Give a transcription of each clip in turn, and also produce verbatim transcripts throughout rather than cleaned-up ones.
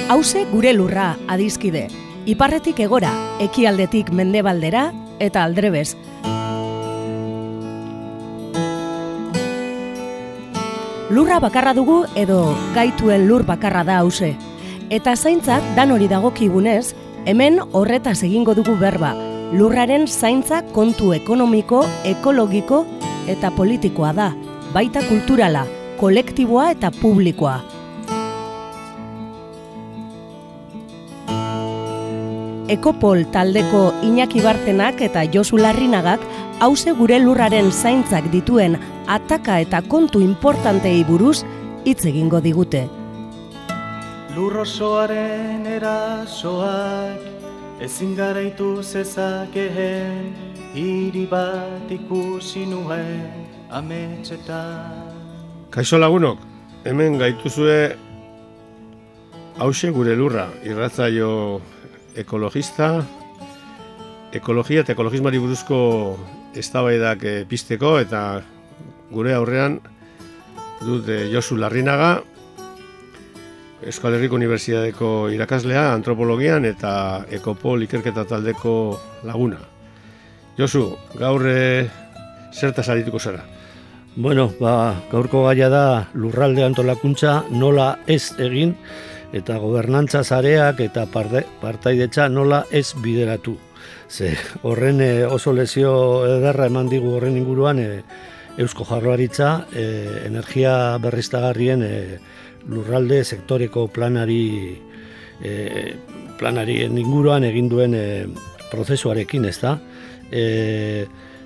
Hauze gure lurra, adizkide. Iparretik egora, ekialdetik mendebaldera eta aldrebez. Lurra bakarra dugu edo gaituen lur bakarra da hauze. Eta zaintzak dan hori dagokigunez, hemen horretaz egingo dugu berba. Lurraren zaintza kontu ekonomiko, ekologiko eta politikoa da, baita kulturala, kolektiboa eta publikoa. Ekopol taldeko Iñaki Bartenak eta Josu Larrinagak hauze gure lurraren zaintzak dituen ataka eta kontu importantei buruz hitz egingo digute. Lur osoaren erasoak ezin garaitu zezakeen, hiri bat ikusi nuen ametsetan. Kaixo lagunok, hemen gaituzue hauze gure lurra, irratsaio ekologista, ekologia eta ekologismari buruzko eztabaidak pizteko, eta gure aurrean dut Josu Larrinaga, Euskal Herriko Unibertsitateko irakaslea, antropologian eta Ekopol ikerketa taldeko laguna. Josu, gaur e, zertaz arituko zara? Bueno, ba, gaurko gaia da lurralde antolakuntza nola ez egin, eta gobernantza sareak eta partaidetza nola ez bideratu. Ze horren e, oso lesio ederra eman digu horren inguruan e, Eusko Jaurlaritza e, energia berriztagarrien e, lurralde sektoreko planari e, planarien inguruan egin duen e, prozesuarekin, ezta? E,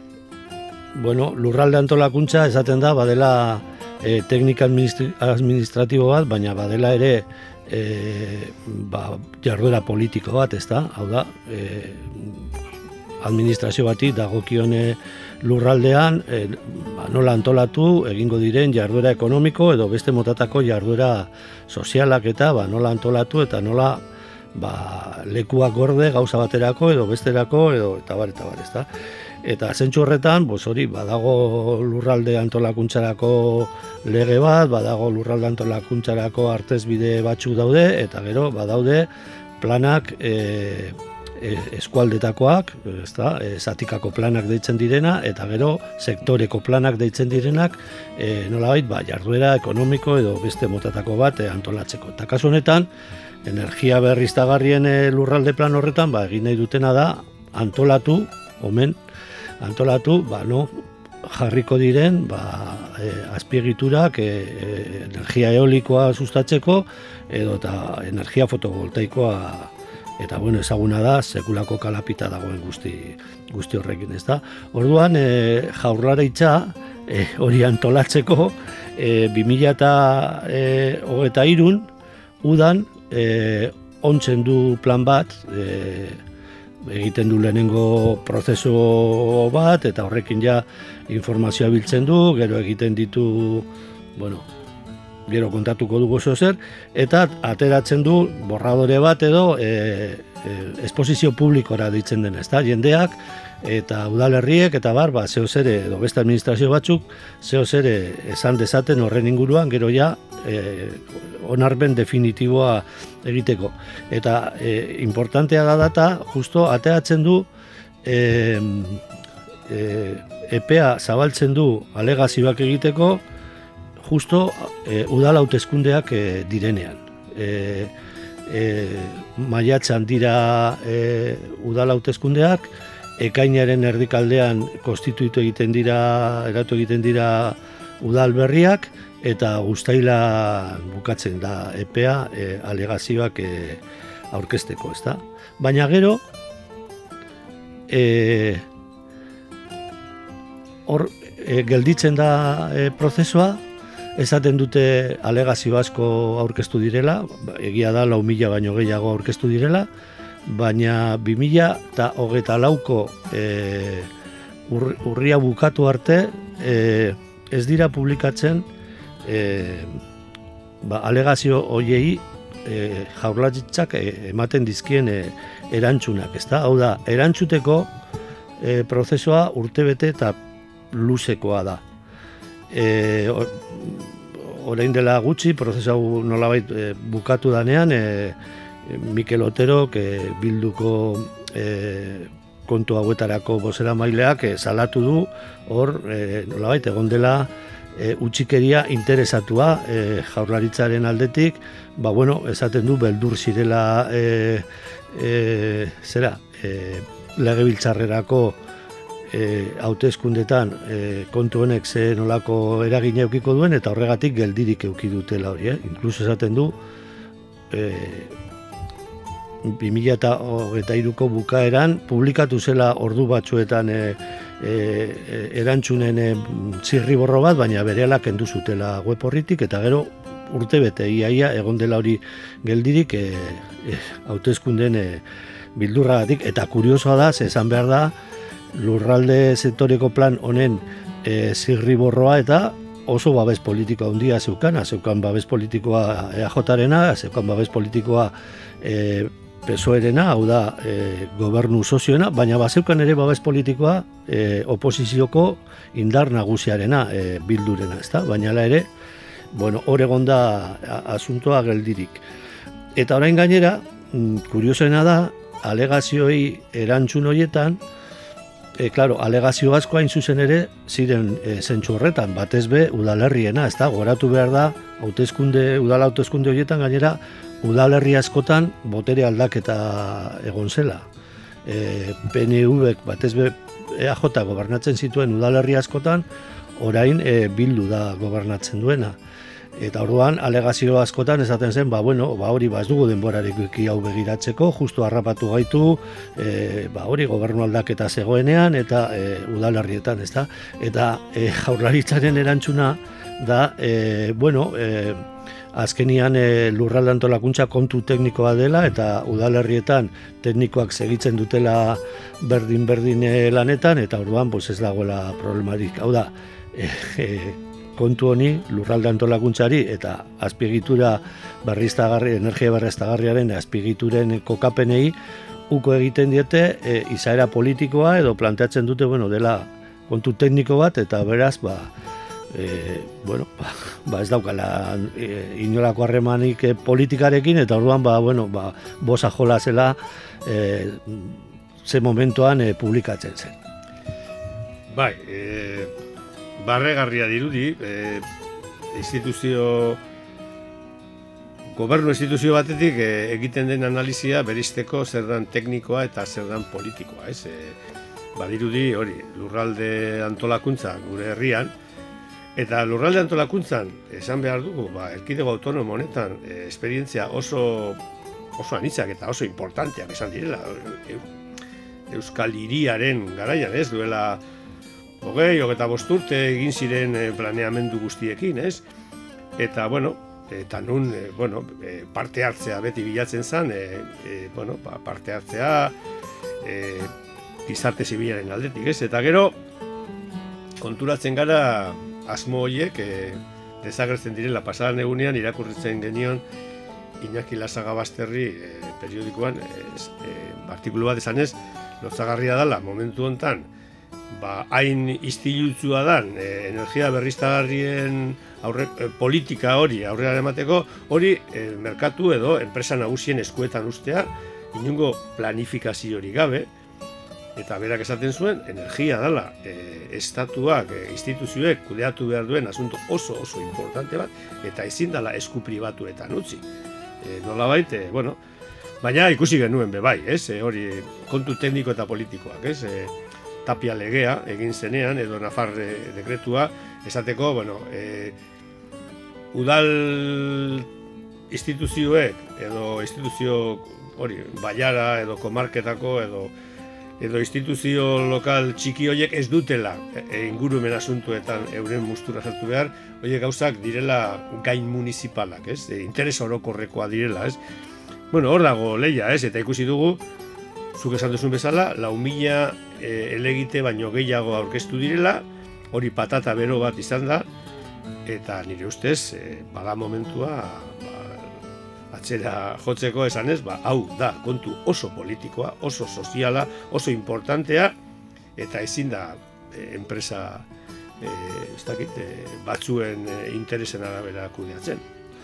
bueno, lurralde antolakuntza esaten da badela e, teknika administratibo bat, baina badela ere E, ba, jarduera politiko bat, ezta? Hau da, e, administrazio bati dagokione lurraldean e, ba, nola antolatu egingo diren jarduera ekonomiko edo beste motatako jarduera sozialak eta ba, nola antolatu eta nola ba, lekuak gorde gauza baterako edo besterako edo eta bar eta bar, ezta? Eta zentzu horretan, bos hori, badago lurralde antolakuntzarako lege bat, badago lurralde antolakuntzarako artezbide batzuk daude, eta gero badaude planak e, e, eskualdetakoak, ezta, e, zatikako planak deitzen direna, eta gero sektoreko planak deitzen direnak, e, nolabait, ba, jarduera ekonomiko edo beste motatako bat e, antolatzeko. Eta kasu honetan, energia berriztagarrien e, lurralde plan horretan, ba, egin nahi dutena da antolatu, omen, antolatu, ba, no, jarriko diren ba, e, azpiegiturak e, e, energia eolikoa sustatzeko edo eta energia fotovoltaikoa eta bueno, ezaguna da sekulako kalapita dagoen guzti, guzti horrekin, ez da. Orduan, e, Jaurlaritza e, hori antolatzeko e, bi mila hogeita hirun udan e, ontzen du plan bat, e, egiten du lehenengo prozesu bat, eta horrekin ja informazioa biltzen du, gero egiten ditu, bueno, gero kontatuko dugu oso zer, eta ateratzen du borradore bat edo e, e, esposizio publikora deitzen den, ezta? Jendeak eta udalerriek eta bar, ba, zeo zere, edo beste administrazio batzuk, zeo zere esan dezaten horren inguruan, gero ja e, onarpen definitiboa egiteko. Eta e, importantea da data, justo ateratzen du e, e, epea zabaltzen du alegazioak egiteko justo e, udal hauteskundeak e, direnean. E, e, maiatzan dira e, udal hauteskundeak, ekainaren erdikaldean konstituitu egiten dira, eratu egiten dira udal berriak, eta guztaila bukatzen da epea e, alegazioak e, aurkezteko, ezta? Baina gero, e, hor e, gelditzen da e, prozesua, esaten dute alegazio asko aurkeztu direla, egia da lau mila baino gehiago aurkeztu direla, baina bi mila hogeita lauko e, ur, urria bukatu arte e, ez dira publikatzen E, ba, alegazio hoiei e, Jaurlaritzak e, ematen dizkien e, erantzunak, ezta? Hau da, erantzuteko e, prozesua urtebete eta luzekoa da. E, orain dela gutxi, prozesu hau nolabait e, bukatu danean, e, Mikel Otero, e, Bilduko e, kontu hauetarako bozera maileak e, salatu du, hor, e, nolabait, egon dela e, utxikeria interesatua e, jaurlaritzaren aldetik, ba, bueno, esaten du beldur zirela e, e, zera, e, legebiltzarrerako E, hauteskundetan e, kontu honek ze nolako eragina eukiko duen eta horregatik geldirik euki dutela hori, eh? Inkluso esaten du e, bi mila hogeita hiruko bukaeran publikatu zela ordu batzuetan e, e, erantzunen e, zirriborro bat, baina berehala kendu zutela web horritik eta gero urte bete iaia egon dela hori geldirik e, e, hauteskundeen e, bildurragatik eta kuriosoa da, ze esan behar da lurralde sektoreko plan honen e, zirriborroa eta oso babes politikoa handia zeukana, zeukan babes politikoa E A J-arena, zeukan babes politikoa e, P S O E-rena, hau da e, gobernu sozioena, baina bazeukan ere babes politikoa e, oposizioko indar nagusiarena, e, Bildurena, ezta? Baina ere, bueno, hor egon da asuntoa geldirik. Eta orain gainera, kuriosoena da, alegazioei erantzun horietan, E, claro, alegazio asko hain zuzen ere ziren e, zentsu horretan, batez be udalerriena, ez da, goratu behar da, hauteskunde, udala hauteskunde horietan gainera, udalerri askotan botere aldaketa egon zela. E, P N V-ek batez be E A J gobernatzen zituen udalerri askotan, orain e, Bildu da gobernatzen duena. Eta orduan, alegazio askotan esaten zen, ba, bueno, ba, hori ba, ez dugu denborarik hau begiratzeko, justu harrapatu gaitu, e, ba, hori gobernu aldaketa zegoenean, eta e, udalerrietan, ez da? Eta e, jaurlaritzaren erantzuna da, e, bueno, e, azkenian e, lurralde antolakuntza kontu teknikoa dela, eta udalerrietan teknikoak segitzen dutela berdin-berdin lanetan, eta orduan, pues ez dagoela problemarik. Hau da, e, e, kontu honi, lurralde antolakuntzari eta azpiegitura berriztagarri, energia berriztagarriaren azpiegituren kokapenei uko egiten diete e, izaera politikoa edo planteatzen dute, bueno, dela kontu tekniko bat eta beraz, ba, e, bueno, ba, ba ez daukala e, inolako harremanik e, politikarekin eta orduan, ba, bueno, ba, bosa jola zela e, ze momentuan e, publikatzen zen. Bai, e... barregarria dirudi, e, instituzio, gobernu instituzio batetik e, egiten den analizia beristeko zer dan teknikoa eta zer dan politikoa, ez? E, badirudi hori, lurralde antolakuntza gure herrian, eta lurralde antolakuntzan, esan behar dugu, ba, erkidego autonomo honetan, e, esperientzia oso, oso anitzak eta oso importanteak esan direla, e, Euskal Hiriaren garaian, ez? Duela hogei, hogeita bost urte egin ziren planeamendu guztiekin, ez? Eta, bueno, eta nun, e, bueno, e, parte hartzea beti bilatzen zen, e, e, bueno, ba, parte hartzea e, gizarte zibilaren aldetik, ez? Eta gero, konturatzen gara asmo horiek e, desagertzen direla pasadan egunean irakurritzen genion Iñaki Lasagabasterri e, periodikoan, e, e, artikulu bat esanez, lotsagarria dela momentu hontan, ba, hain istilutzua dan e, energia berriztagarrien aurre, e, politika hori aurrera emateko, hori e, merkatu edo enpresa nagusien eskuetan ustea, inongo planifikazio hori gabe, eta berak esaten zuen, energia dela e, estatuak, e, instituzioek kudeatu behar duen asunto oso oso importante bat, eta ezin dela esku pribatuetan utzi. E, nolabait, e, bueno, baina ikusi genuen bebai, ez? E, hori kontu tekniko eta politikoak, ez? E, Tapia legea egin zenean, edo Nafar dekretua, esateko, bueno, e, udal instituzioek, edo instituzio hori, baiara, edo komarketako, edo, edo instituzio lokal txiki horiek ez dutela e, ingurumen asuntuetan euren mustura sartu behar, horiek gauzak direla gain municipalak, ez? E, interes orokorrekoa direla, ez? Bueno, hor dago leia, ez? Eta ikusi dugu, zuk esan duzun bezala, lau mila e, elegite baino gehiago aurkeztu direla, hori patata bero bat izan da, eta nire ustez, e, bada momentua ba, atzera jotzeko esanez, ba, hau da kontu oso politikoa, oso soziala, oso importantea, eta ezin da e, enpresa e, ez dakit, e, batzuen e, interesen arabera kudeatzen.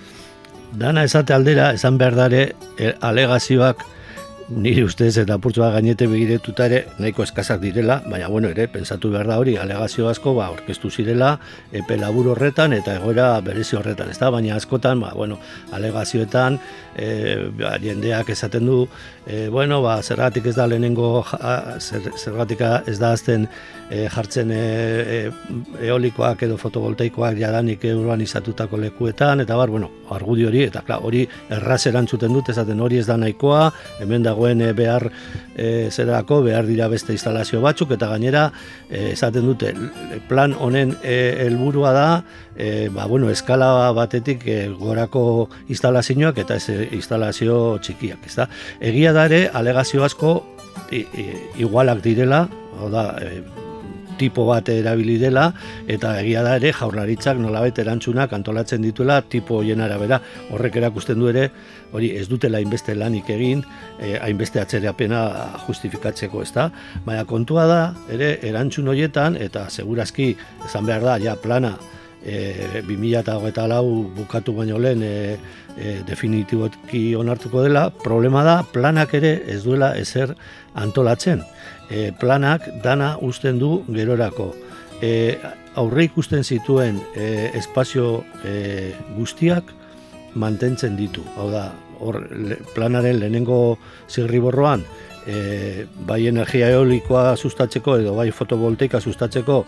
Dana esate aldera, esan behar dare, e, alegazioak nire ustez eta apurtzoa gainete begiretuta ere nahiko eskazak direla, baina bueno ere, pensatu behar da hori, alegazio asko ba, orkestu zirela, epe labur horretan eta egoera berezi horretan, ez da? Baina askotan, ba, bueno, alegazioetan, e, ba, jendeak esaten du, e, bueno, ba, zergatik ez da lehenengo, zer, zergatik ez da azten e, jartzen e, e, eolikoak edo fotovoltaikoak jadanik urbanizatutako lekuetan, eta bar, bueno, argudio hori, eta klar, hori erraz erantzuten dut, esaten hori ez da nahikoa, hemen dagoen e, behar e, zerako, behar dira beste instalazio batzuk, eta gainera e, esaten dute, plan honen helburua da, e, ba, bueno, eskala batetik e, gorako instalazioak eta ez instalazio txikiak, ez da? Egia da ere, alegazio asko i, i, igualak direla, hau da, e, tipo bat erabili dela, eta egia da ere jaurlaritzak nolabait erantzunak antolatzen dituela tipo hoien arabera. Horrek erakusten du ere, hori ez dutela hainbeste lanik egin, eh, hainbeste atzerapena justifikatzeko, ez da? Baina kontua da, ere erantzun horietan, eta segurazki esan behar da, ja plana, E, bi mila hogeita lau bukatu baino lehen e, e, definitiboki onartuko dela, problema da planak ere ez duela ezer antolatzen. E, planak dana uzten du gerorako. E, aurre ikusten zituen e, espazio e, guztiak mantentzen ditu. Hau da, hor, le, planaren lehenengo zirriborroan e, bai energia eolikoa sustatzeko edo bai fotovoltaika sustatzeko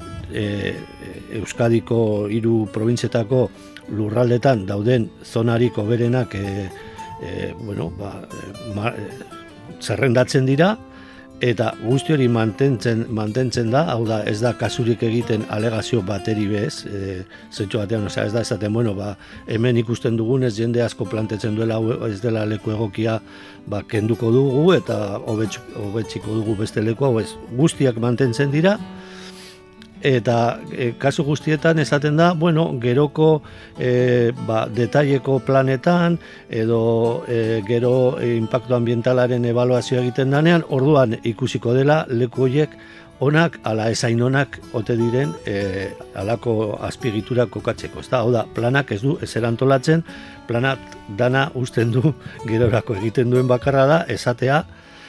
E, Euskadiko hiru probintzietako lurraldetan dauden zonarik hoberenak e, e, bueno, ba, ma, e, zerrendatzen dira eta guzti hori mantentzen, mantentzen da, hau da ez da kasurik egiten alegazio bateri bez, e, zentsu batean, osea, ez da esaten, bueno, ba, hemen ikusten dugunez jende asko plantetzen duela ez dela leku egokia, ba, kenduko dugu eta hobetziko dugu beste leku, hau ez, guztiak mantentzen dira. Eta e, kasu guztietan esaten da, bueno, geroko e, ba, detaileko planetan edo e, gero e, impacto ambientalaren ebaluazioa egiten danean, orduan ikusiko dela leku horiek onak ala ezain onak ote diren e, alako azpiegitura kokatzeko. Ezta? Hau da, planak ez du ezer antolatzen, planak dana uzten du gerorako egiten duen bakarra da, esatea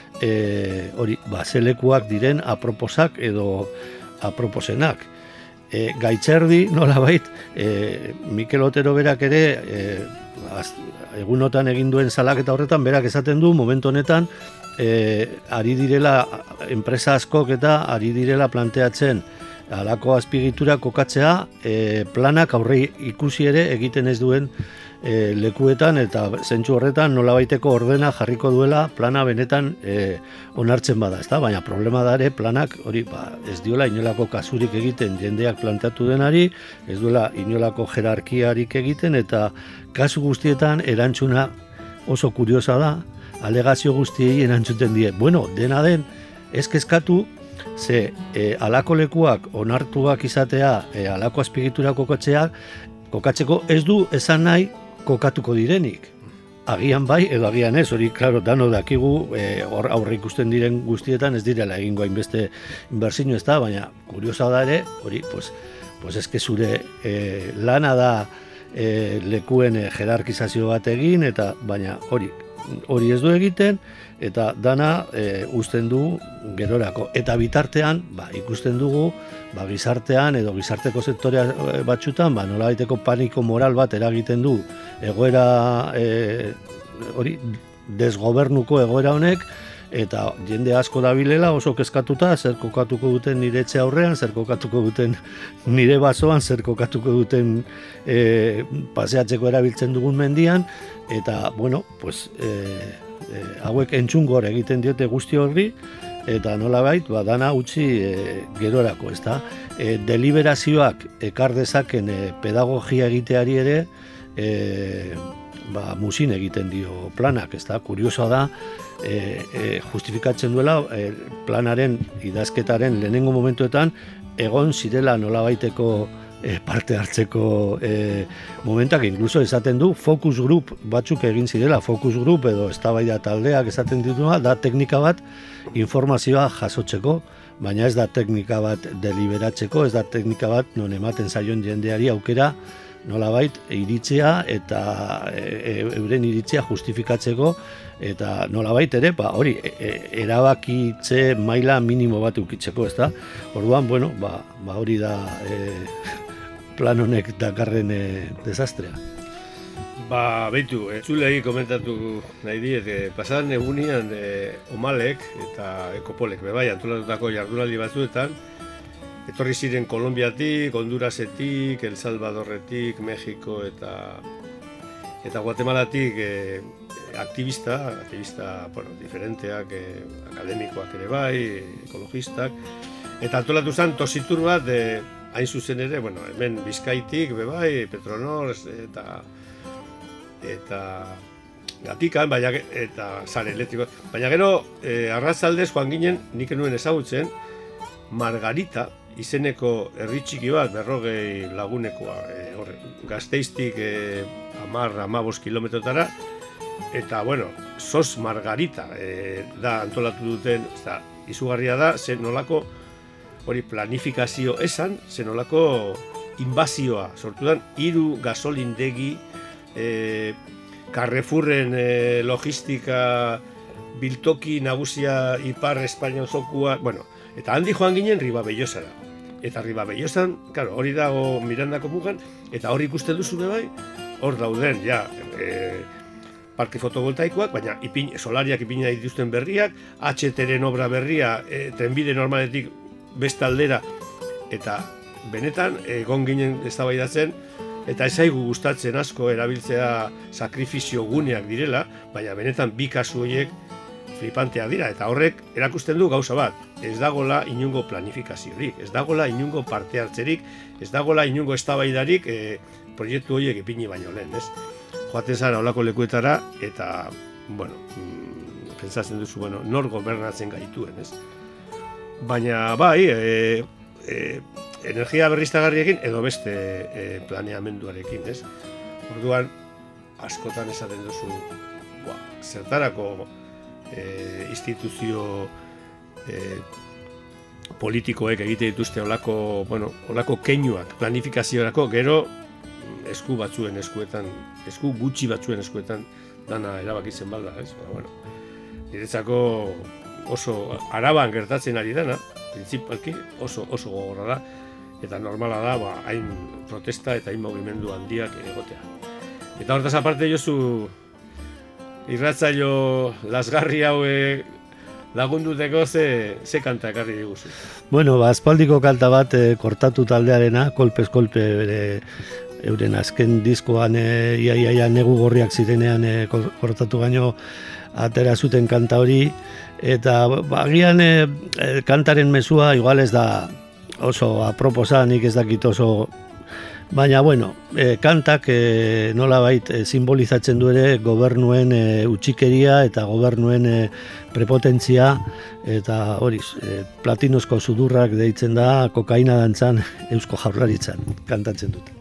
e, hori, ba, zelekuak diren aproposak edo aproposenak. E, Gaitzerdi, nolabait, e, Mikel Otero berak ere, e, az, egunotan egin duen salaketa horretan, berak esaten du, momentu honetan, e, ari direla, enpresa askok eta ari direla planteatzen halako azpiegitura kokatzea, e, planak aurre ikusi ere egiten ez duen e, lekuetan eta zentzu horretan nolabaiteko ordena jarriko duela plana benetan e, onartzen bada, ezta? Baina problema da ere planak hori ba, ez diola inolako kasurik egiten jendeak planteatu denari, ez duela inolako jerarkiarik egiten eta kasu guztietan erantzuna oso kuriosa da, alegazio guztiei erantzuten die. Bueno, dena den, ez kezkatu, ze e, alako lekuak onartuak izatea, e, alako azpiegitura kokatzeak, kokatzeko ez du esan nahi kokatuko direnik. Agian bai edo agian ez, hori klaro dano dakigu e, hor aurre ikusten diren guztietan ez direla egingo hainbeste inbertsio ez da, baina kuriosa da ere, hori pues, pues eske zure e, lana da e, lekuen e, jerarkizazio bat egin eta baina hori hori ez du egiten eta dana e, uzten du gerorako. Eta bitartean, ba, ikusten dugu, ba, gizartean edo gizarteko sektorea batzutan, ba, nolabaiteko paniko moral bat eragiten du egoera e, hori desgobernuko egoera honek, eta jende asko dabilela oso kezkatuta, zer kokatuko duten nire etxe aurrean, zer kokatuko duten nire basoan, zer kokatuko duten e, paseatzeko erabiltzen dugun mendian, eta, bueno, pues, e, e, hauek entzungor egiten diote guzti horri, eta nolabait, ba, dana utzi e, gerorako, ezta? E, deliberazioak ekar dezaken e, pedagogia egiteari ere, e, ba, musin egiten dio planak, ezta? Kuriosoa da, E, e, justifikatzen duela e, planaren idazketaren lehenengo momentuetan egon zirela nolabaiteko e, parte hartzeko e, momentak, inkluso esaten du focus group batzuk egin zirela, focus group edo eztabaida taldeak esaten dituna, da teknika bat informazioa jasotzeko, baina ez da teknika bat deliberatzeko, ez da teknika bat non ematen zaion jendeari aukera nolabait iritzea eta e, euren iritzea justifikatzeko eta nolabait ere, ba, hori, e, erabakitze maila minimo bat ukitzeko, ez da? Orduan, bueno, ba, ba hori da e, plan honek dakarren e, desastrea. Ba, beitu, entzulei komentatu nahi diet, e, pasadan egunean e, Omalek eta Ekopolek bebai antolatutako jardunaldi batzuetan, etorri ziren Kolonbiatik, Hondurasetik, El Salvadorretik, Mexiko eta eta Guatemalatik e, aktivista, aktivista, bueno, diferenteak, e, akademikoak ere bai, ekologistak, eta antolatu zen tositur bat, e, hain zuzen ere, bueno, hemen Bizkaitik, bebai, Petronor, eta eta Gatikan, baina, eta sare elektriko, baina gero, e, arratzaldez joan ginen, nik enuen ezagutzen, Margarita, izeneko herri txiki bat, berrogei lagunekoa, e, horre, Gasteiztik e, amar, amabost kilometrotara, eta, bueno, Sos Margarita e, da antolatu duten, eta izugarria da, zen nolako, hori planifikazio esan, zen nolako inbazioa, sortu dan, hiru gasolindegi, e, Carrefourren e, logistika, biltoki nagusia Ipar Espainia osokua, bueno, eta handi joan ginen Ribabellosara. Eta Ribabellosan, claro, hori dago Mirandako mugan, eta hori ikusten duzu bai, hor dauden, ja, e, parke fotovoltaikoak, baina ipin, solariak ipina dituzten berriak, H T-ren obra berria, e, trenbide normaletik beste aldera, eta benetan, egon ginen eztabaidatzen, eta ez zaigu gustatzen asko erabiltzea sakrifizio guneak direla, baina benetan bi kasu horiek flipanteak dira, eta horrek erakusten du gauza bat, ez dagola inungo planifikaziorik, ez dagola inungo parte hartzerik, ez dagola inungo eztabaidarik e, proiektu horiek ipini baino lehen, ez? Joaten zara olako lekuetara, eta, bueno, mm, pentsatzen duzu, bueno, nor gobernatzen gaituen, ez? Baina, bai, e, e, energia berriztagarriekin edo beste e, planeamenduarekin, ez? Orduan, askotan esaten duzu, bua, zertarako e, instituzio e, politikoek egite dituzte olako, bueno, olako keinuak planifikaziorako, gero esku batzuen eskuetan, esku gutxi batzuen eskuetan dana erabakitzen balda, ez? Ba, bueno, niretzako oso Araban gertatzen ari dana, printzipalki oso oso gogorra da, eta normala da, ba, hain protesta eta hain mugimendu handiak egotea. Eta hortaz aparte, Josu, irratzaio lasgarri haue lagunduteko ze, ze kanta ekarri diguzu. Bueno, ba, aspaldiko kanta bat e, kortatu taldearena, kolpez kolpe bere euren azken diskoan e, ia, ia, ia, negu gorriak zirenean e, kortatu gaino atera zuten kanta hori, eta bagian e, e, kantaren mezua igual ez da oso aproposa, nik ez dakit oso, baina bueno, e, kantak e, nolabait e, simbolizatzen du ere gobernuen e, utxikeria eta gobernuen e, prepotentzia, eta hori, e, platinozko sudurrak deitzen da kokaina dantzan Eusko Jaurlaritzan kantatzen dute.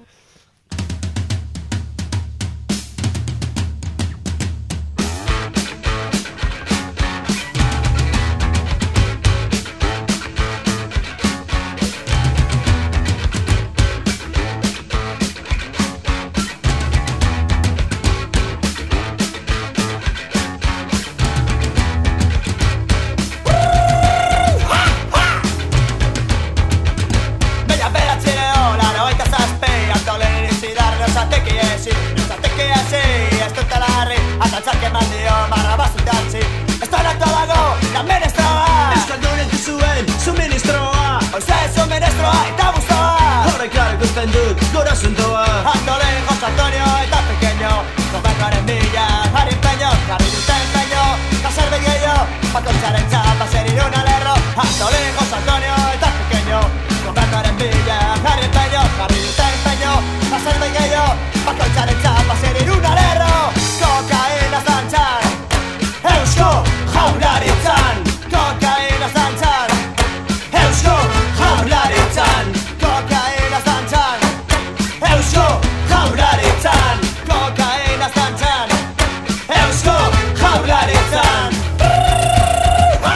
Eusko Jaurlaritzan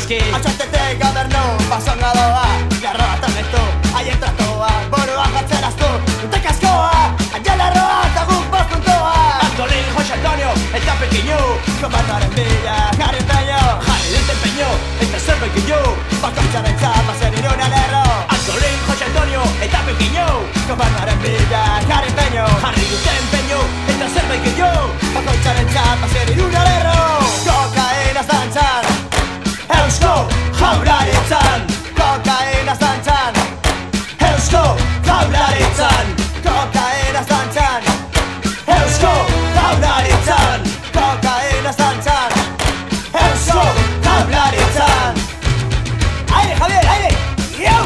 eski Atxatetek gobernu, basonga doa Garroa tonetu, haien tratua Burua jartzeraztu, dute kaskoa Aialarroa eta guk bostuntua Antolin, Jose Antonio, eta Pekiñu Gobernuaren bila, jarri empeño Jarri dut empeño, eta zerbait gillu Bakoitzaren txapa zer iruna lerro Antolin, Jose Antonio, eta Pekiñu Gobernuaren bila, jarri empeño Jarri dut empeño, eta zerbait gillu Bakoitzaren txapa zer iruna lerro Kokainaz dantzan Eusko Jaurlaritzan Kokainaz dantzan Eusko Jaurlaritzan Kokainaz dantzan Eusko Jaurlaritzan Kokainaz dantzan Eusko Jaurlaritzan Aire, Javier, aire! Iau!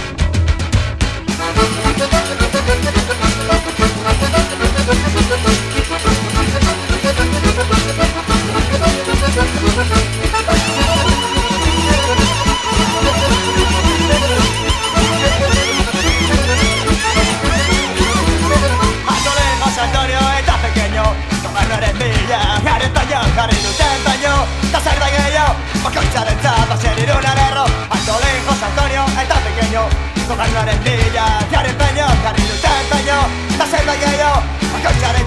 Antonio eta pequeño Gobernuaren bila jarri empeño Jarri dut empeño eta zerbait gehiago Bakoitzaren txapa zer iruna lerro Antolin, Jose Antonio eta pequeño Gobernuaren bila jarri empeño Jarri dut empeño eta zerbait gehiago Bakoitzaren